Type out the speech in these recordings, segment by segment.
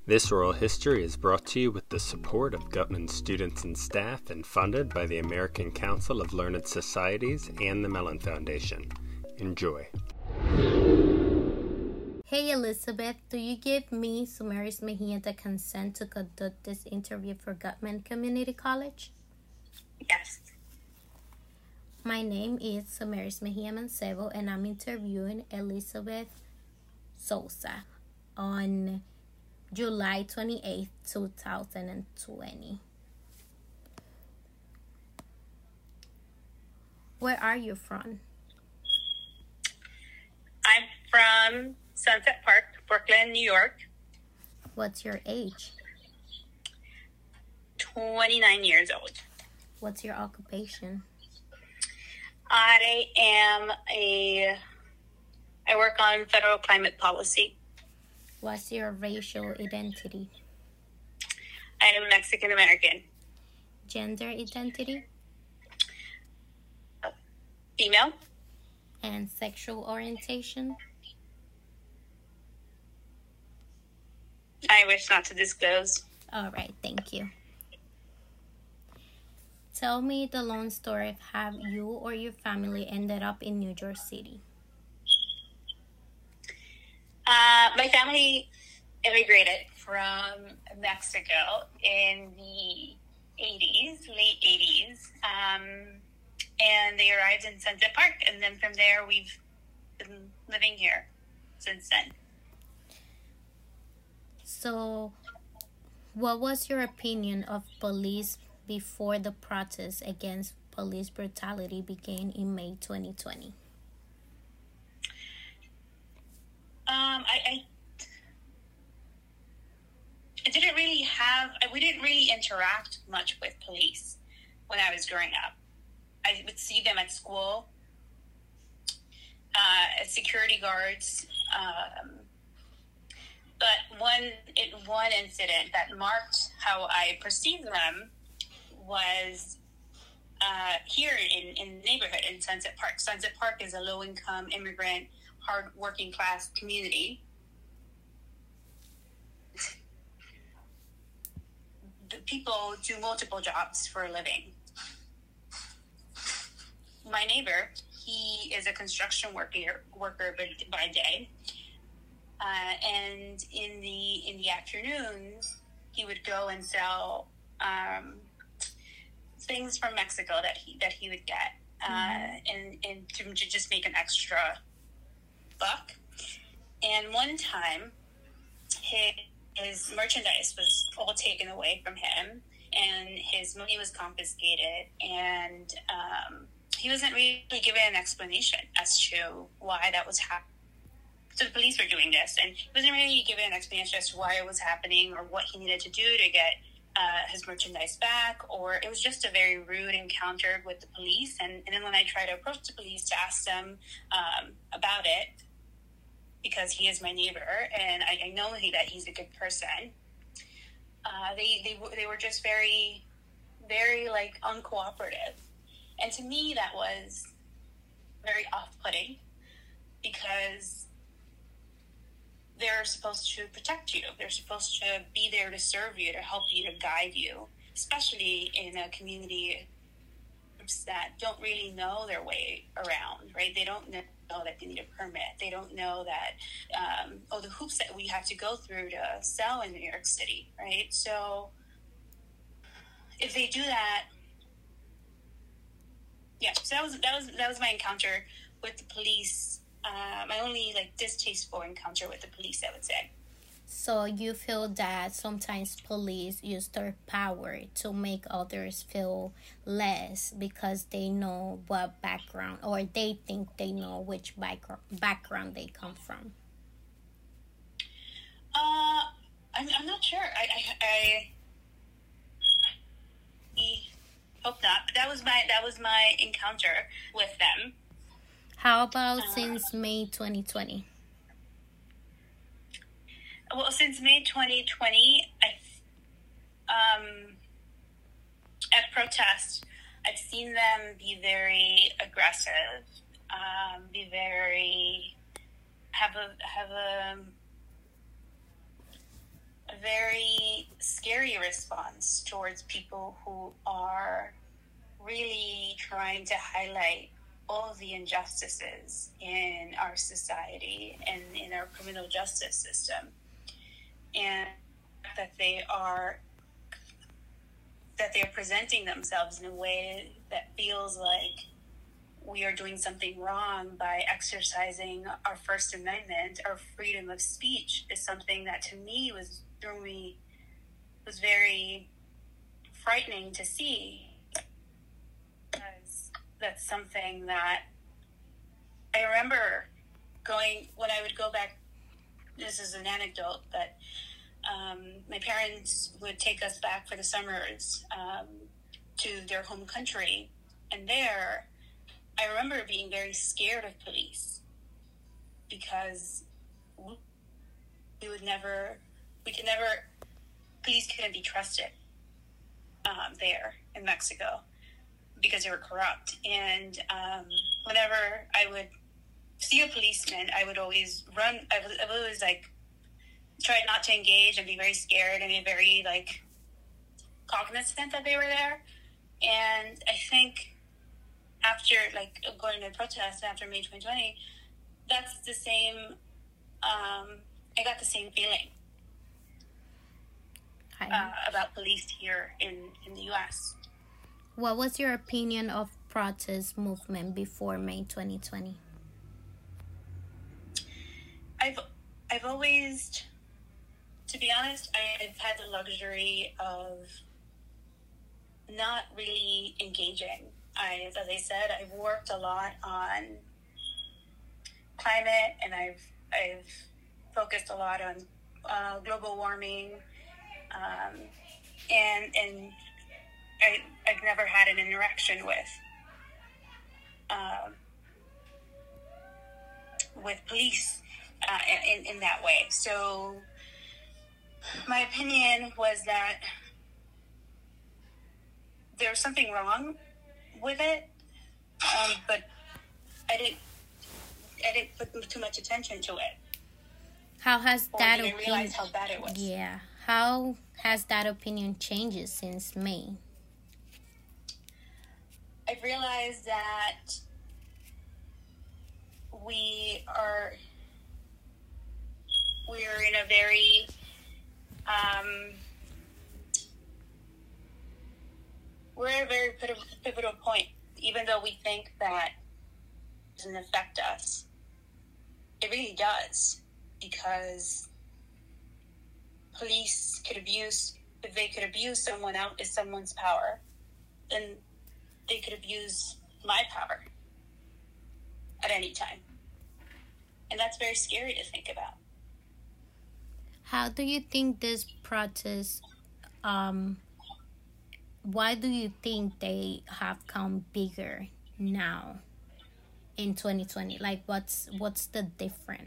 This oral history is brought to you with the support of Gutman students and staff and funded by the American Council of Learned Societies and the Mellon Foundation. Enjoy. Hey Elizabeth, do you give me, Sumeris Mejia, the consent to conduct this interview for Gutman Community College? Yes. My name is Sumeris Mejia Mancebo, and I'm interviewing Elizabeth Souza on July 28th, 2020. Where are you from? I'm from Sunset Park, Brooklyn, New York. What's your age? 29 years old. What's your occupation? I work on federal climate policy. What's your racial identity? I am Mexican American. Gender identity? Female. And sexual orientation? I wish not to disclose. All right, thank you. Tell me the long story of how you or your family ended up in New York City. My family immigrated from Mexico in the 80s, late 80s, and they arrived in Sunset Park, and then from there we've been living here since then. So, what was your opinion of police before the protests against police brutality began in May 2020? We didn't really interact much with police when I was growing up. I would see them at school, as security guards. But one incident that marked how I perceived them was here in the neighborhood in Sunset Park. Sunset Park is a low-income, immigrant, hard working class community. The people do multiple jobs for a living. My neighbor, he is a construction worker by day, and in the afternoons, he would go and sell things from Mexico that he would get, and to just make an extra buck. And one time, his merchandise was all taken away from him, and his money was confiscated, and he wasn't really given an explanation as to why that was happening. So the police were doing this, and he wasn't really given an explanation as to why it was happening or what he needed to do to get his merchandise back, or it was just a very rude encounter with the police. And then when I tried to approach the police to ask them about it, because he is my neighbor and I know that he's a good person, they were just very, very like uncooperative. And to me, that was very off-putting, because they're supposed to protect you. They're supposed to be there to serve you, to help you, to guide you, especially in a community that don't really know their way around, right? They don't know that they need a permit. They don't know that, the hoops that we have to go through to sell in New York City, right? So if they do that, yeah, so that was my encounter with the police. My only distasteful encounter with the police, I would say. So you feel that sometimes police use their power to make others feel less because they know what background, or they think they know which background they come from? I'm not sure. I hope not. But that was my encounter with them. How about since May 2020? Well, since May 2020, at protests, I've seen them be very aggressive, have a a very scary response towards people who are really trying to highlight all the injustices in our society and in our criminal justice system, and that they are presenting themselves in a way that feels like we are doing something wrong by exercising our First Amendment. Our freedom of speech is something that to me was very frightening to see, because that's something that I remember when I would go back. This is an anecdote, but my parents would take us back for the summers to their home country, and there I remember being very scared of police, because police couldn't be trusted there in Mexico because they were corrupt. And whenever I would see a policeman, I would always run. I would always try not to engage and be very scared and be very cognizant that they were there. And I think after going to protest after May 2020, that's the same. I got the same feeling about police here in the U.S. What was your opinion of protest movement before May 2020? I've always, to be honest, I've had the luxury of not really engaging. As I said, I've worked a lot on climate, and I've focused a lot on global warming, and I've never had an interaction with police in that way. So my opinion was that there's something wrong with it, but I didn't put too much attention to it. How has that opinion? Realize how bad it was. Yeah. How has that opinion changed since May? I've realized that we're in a very we're at a very pivotal point. Even though we think that it doesn't affect us, it really does, because police if they could abuse someone's power, then they could abuse my power at any time. And that's very scary to think about. How do you think this protest, why do you think they have come bigger now in 2020? What's the difference?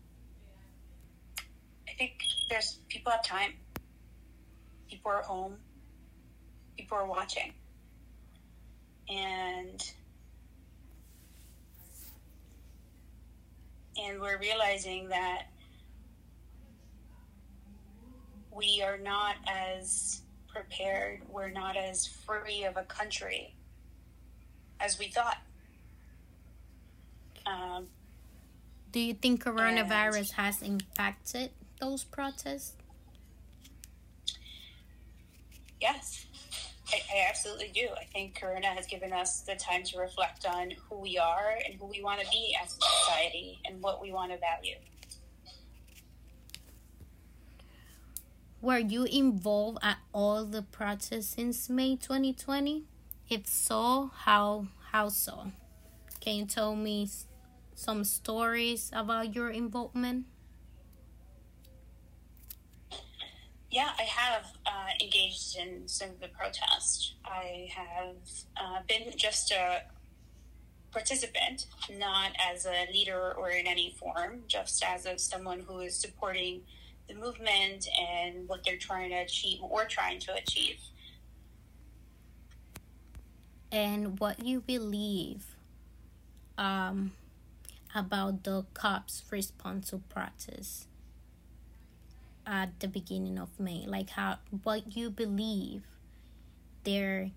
I think people have time. People are home. People are watching. And we're realizing that we are not as prepared, we're not as free of a country as we thought. Do you think coronavirus has impacted those protests? Yes, I absolutely do. I think Corona has given us the time to reflect on who we are and who we want to be as a society and what we want to value. Were you involved at all the protests since May 2020? If so, how so? Can you tell me some stories about your involvement? Yeah, I have engaged in some of the protests. I have been just a participant, not as a leader or in any form, just as someone who is supporting the movement and what they're trying to achieve, what we're trying to achieve. And what you believe about the cops' response to protests? at the beginning of May? Like what you believe their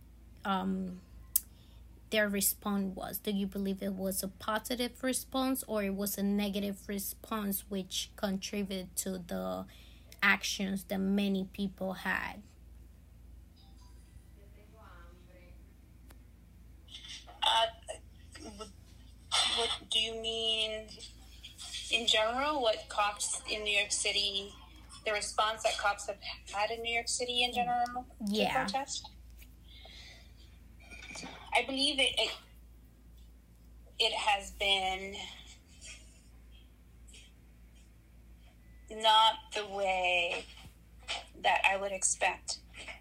their response was? Do you believe it was a positive response or it was a negative response which contributed to the actions that many people had? What do you mean in general? What cops in New York City, the response that cops have had in New York City in general to protest? I believe it has been not the way that I would expect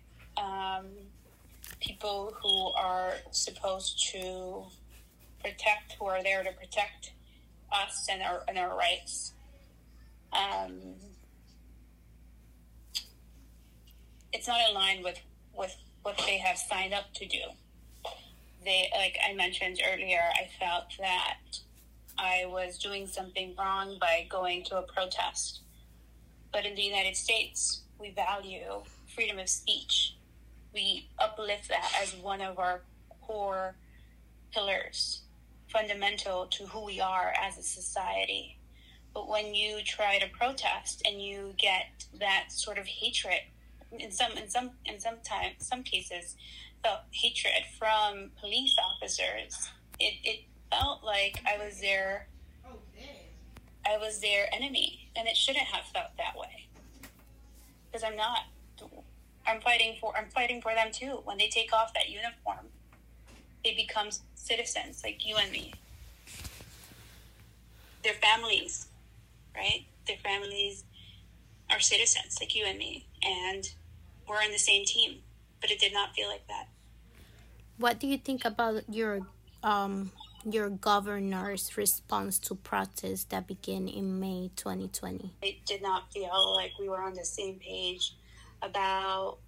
people who are supposed to protect, who are there to protect us and our rights. It's not in line with what they have signed up to do. They, like I mentioned earlier, I felt that I was doing something wrong by going to a protest. But in the United States, we value freedom of speech. We uplift that as one of our core pillars, fundamental to who we are as a society. But when you try to protest and you get that sort of hatred, in some cases, felt hatred from police officers, it felt like I was their enemy, and it shouldn't have felt that way. Because I'm not. I'm fighting for them too. When they take off that uniform, they become citizens like you and me. Their families, right? Their families are citizens like you and me, and we're in the same team. But it did not feel like that. What do you think about your governor's response to protests that began in May 2020? It did not feel like we were on the same page about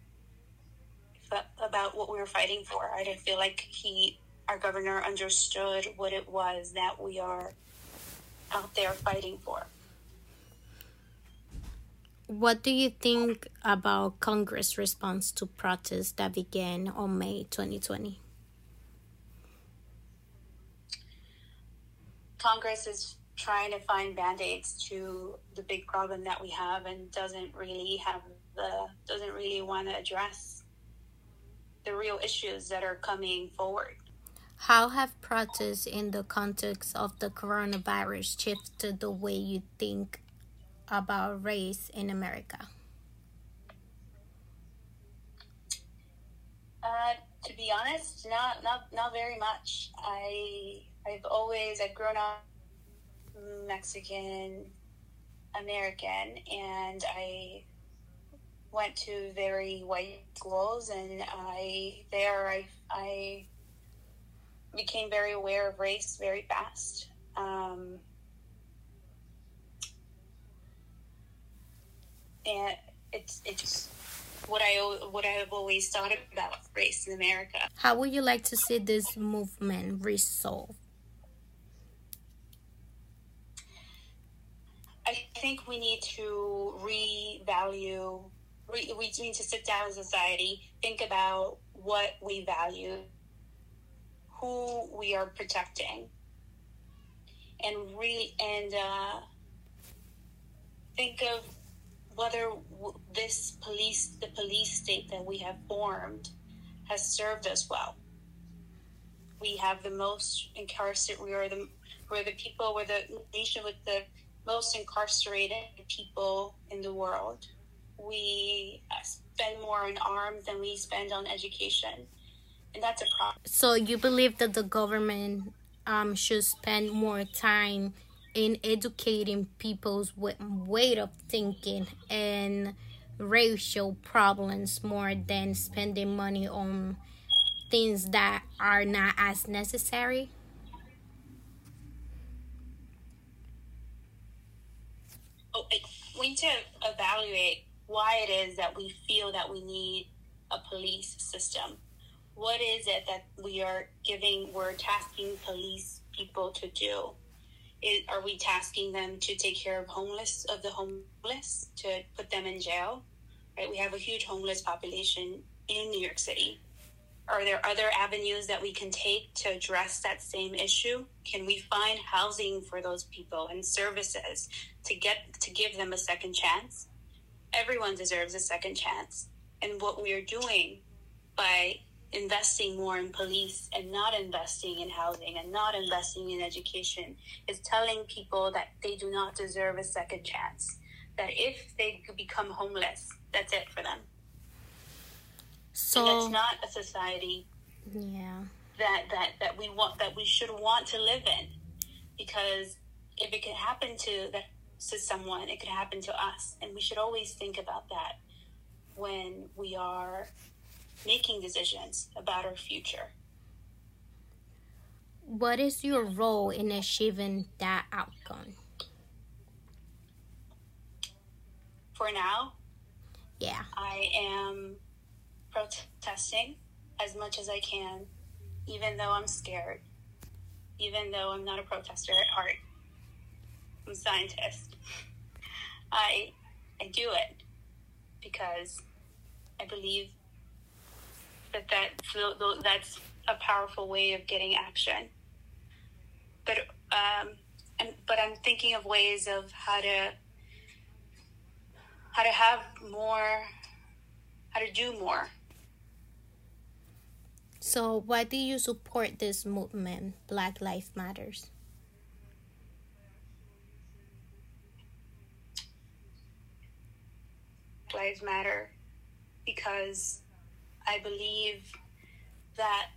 what we were fighting for. I didn't feel like our governor understood what it was that we are out there fighting for. What do you think about Congress' response to protests that began on May 2020? Congress is trying to find band-aids to the big problem that we have, and doesn't really want to address the real issues that are coming forward. How have protests in the context of the coronavirus shifted the way you think about race in America? To be honest, not very much. I've grown up Mexican American, and I went to very white schools, and I became very aware of race very fast. And it's what I have always thought about race in America. How would you like to see this movement resolved? I think we need to revalue. We need to sit down as a society, think about what we value, who we are protecting, and think of whether the police state that we have formed has served us well. We have the most incarcerated. We're the nation with the most incarcerated people in the world. We spend more on arms than we spend on education, and that's a problem. So you believe that the government should spend more time in educating people's way of thinking and racial problems more than spending money on things that are not as necessary? We need to evaluate why it is that we feel that we need a police system. What is it that we're tasking police people to do? Are we tasking them to take care of the homeless, to put them in jail? Right? We have a huge homeless population in New York City. Are there other avenues that we can take to address that same issue? Can we find housing for those people and services to give them a second chance? Everyone deserves a second chance. And what we are doing by investing more in police and not investing in housing and not investing in education is telling people that they do not deserve a second chance. That if they become homeless, that's it for them. So and that's not a society that we should want to live in, because if it could happen to someone, it could happen to us, and we should always think about that when we are making decisions about our future. What is your role in achieving that outcome? For now, I am protesting as much as I can, even though I'm scared, even though I'm not a protester at heart. I'm a scientist. I do it because I believe that's a powerful way of getting action. But I'm thinking of ways of how to have more, how to do more. So why do you support this movement, Black Lives Matters? Lives matter because I believe that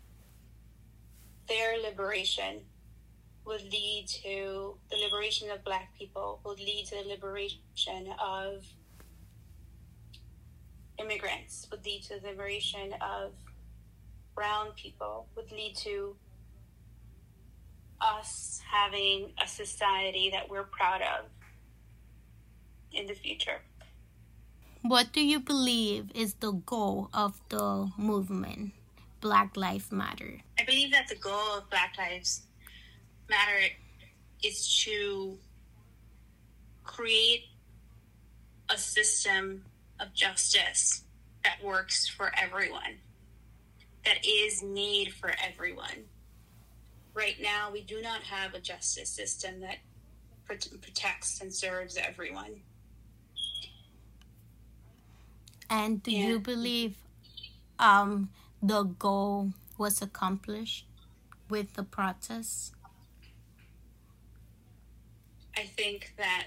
their liberation would lead to the liberation of Black people, would lead to the liberation of immigrants, would lead to the liberation of brown people, would lead to us having a society that we're proud of in the future. What do you believe is the goal of the movement, Black Lives Matter? I believe that the goal of Black Lives Matter is to create a system of justice that works for everyone, that is made for everyone. Right now, we do not have a justice system that protects and serves everyone. And do you believe the goal was accomplished with the protests? I think that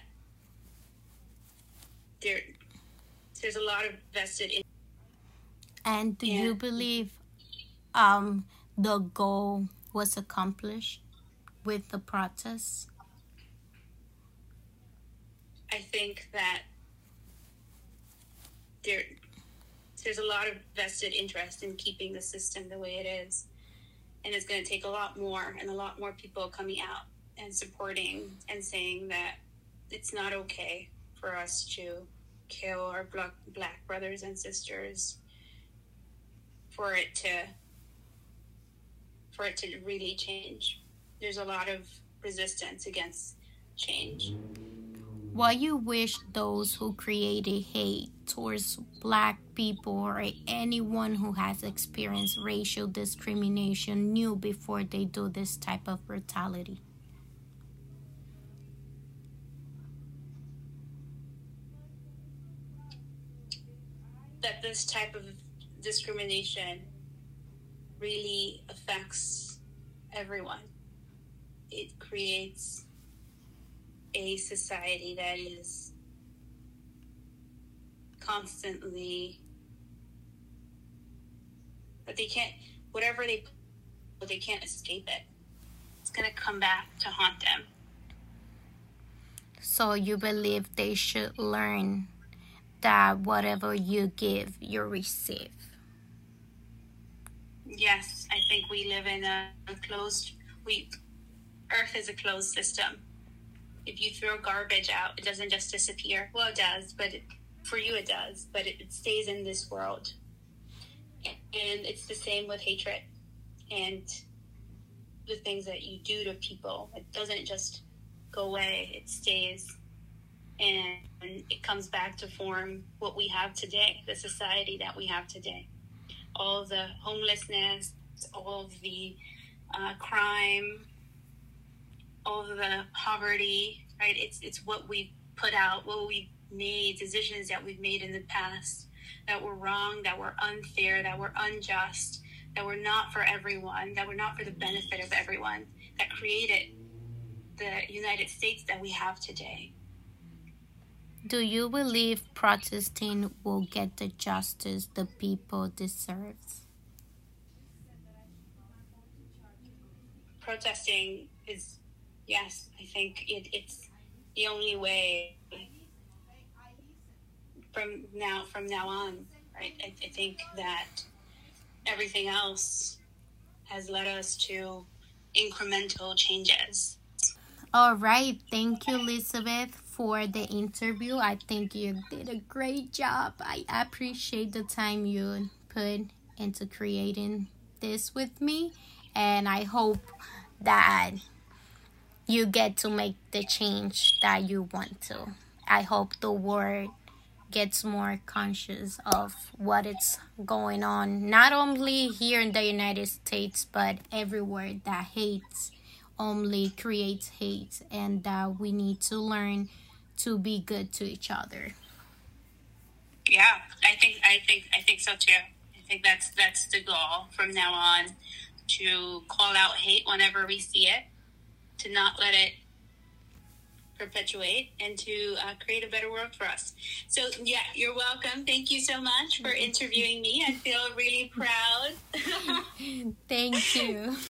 there's a lot of vested in. And do you believe the goal was accomplished with the protests? I think that there's a lot of vested interest in keeping the system the way it is. And it's going to take a lot more people coming out and supporting and saying that it's not okay for us to kill our Black brothers and sisters, for it to really change. There's a lot of resistance against change. What you wish those who created hate towards Black people or anyone who has experienced racial discrimination knew before they do this type of brutality? That this type of discrimination really affects everyone. It creates a society that is constantly, but they can't escape it. It's going to come back to haunt them. So you believe they should learn that whatever you give, you receive? Yes, I think we live in Earth is a closed system. If you throw garbage out, it doesn't just disappear. Well, it does, but for you it does, but it stays in this world. And it's the same with hatred and the things that you do to people. It doesn't just go away. It stays. And it comes back to form what we have today, the society that we have today. All the homelessness, all of the crime, all of the poverty, right? It's what we put out, what we made, decisions that we've made in the past that were wrong, that were unfair, that were unjust, that were not for everyone, that were not for the benefit of everyone, that created the United States that we have today. Do you believe protesting will get the justice the people deserve? Protesting is, yes, I think it's the only way from now on, right? I think that everything else has led us to incremental changes. All right. Thank you, Elizabeth, for the interview. I think you did a great job. I appreciate the time you put into creating this with me. And I hope that you get to make the change that you want to. I hope the world gets more conscious of what is going on, not only here in the United States, but everywhere that hates only creates hate, and that we need to learn to be good to each other. Yeah, I think so too. I think that's the goal from now on, to call out hate whenever we see it, to not let it perpetuate, and to create a better world for us. So yeah, you're welcome. Thank you so much for interviewing me. I feel really proud. Thank you.